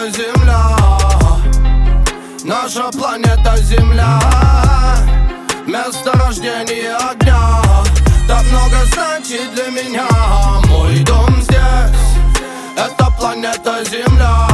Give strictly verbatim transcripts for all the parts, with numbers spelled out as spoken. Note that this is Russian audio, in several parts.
планета Земля, наша планета Земля, место рождения огня. Так много значит для меня. Мой дом здесь, это планета Земля,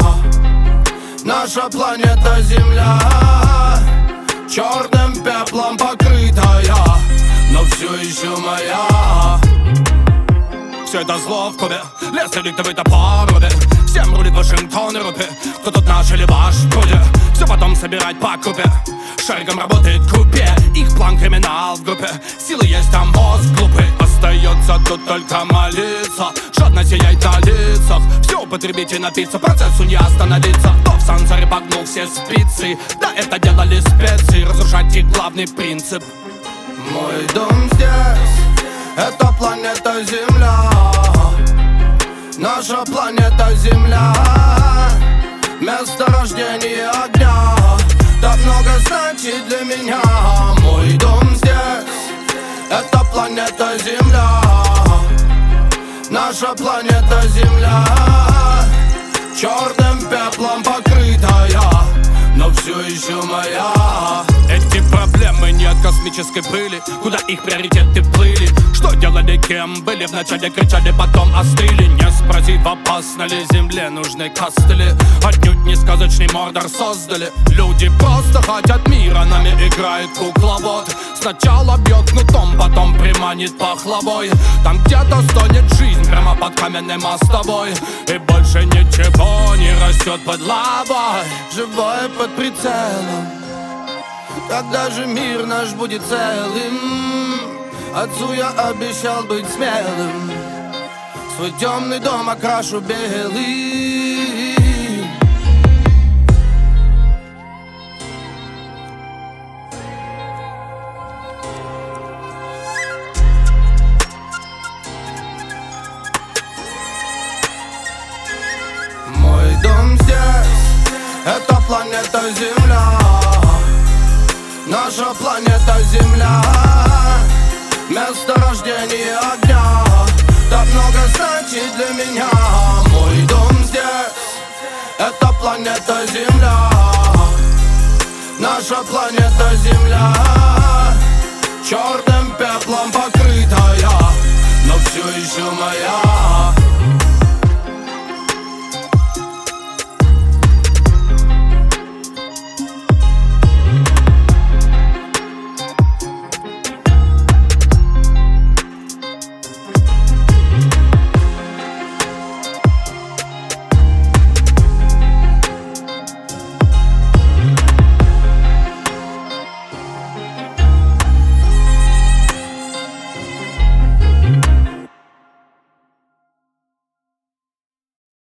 наша планета Земля, черным пеплом покрытая, но все еще моя. Все это зло в кубе, лес реликтовый топор в руби. Всем рулит Вашингтон и рупи. Кто тут наш или ваш пруде? Все потом собирать по купе. Шариком работает купе. Их план криминал в группе. Силы есть, а мозг глупый. Остается тут только молиться. Жадно сияет на лицах. Все употребить и напиться, процессу не остановиться. Кто в сансаре погнул все спицы? Да это делали специи. Разрушать их главный принцип. Мой дом здесь, это планета Земля, наша планета Земля, место рождения огня. Так много значит для меня. Мой дом здесь, это планета Земля, наша планета Земля, черным пеплом покрытая, но все еще моя. Эти проблемы не от космической пыли. Куда их приоритеты плыли? Что делали, кем были? Вначале кричали, потом остыли. Не спросив, опасно ли Земле нужны костыли. Отнюдь не сказочный Мордор создали. Люди просто хотят мира, нами играет кукловод. Сначала бьет кнутом, потом приманит пахлавой. Там где-то стонет жизнь прямо под каменной мостовой. И больше ничего не растет под лавой. Живое под прицелом, когда же мир наш будет целым? Отцу я обещал быть смелым, свой темный дом окрашу белый. Мой дом здесь, это планета Земля, наша планета Земля, место рождения огня. Так много значит для меня. Мой дом здесь, это планета Земля, наша планета Земля, черным пеплом покрытая, но все еще моя.